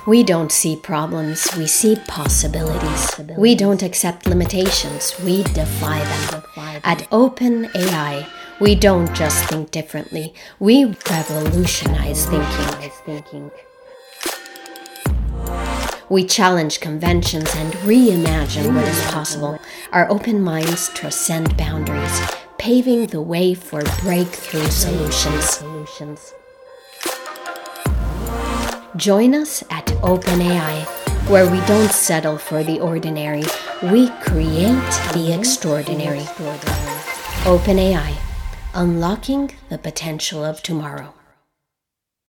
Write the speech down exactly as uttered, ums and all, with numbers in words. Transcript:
We don't see problems, we see possibilities. We don't accept limitations, we defy them. At OpenAI, we don't just think differently, we revolutionize thinking. We challenge conventions and reimagine what is possible. Our open minds transcend boundaries, paving the way for breakthrough solutions. Join us at OpenAI, where we don't settle for the ordinary, we create the extraordinary. OpenAI, unlocking the potential of tomorrow.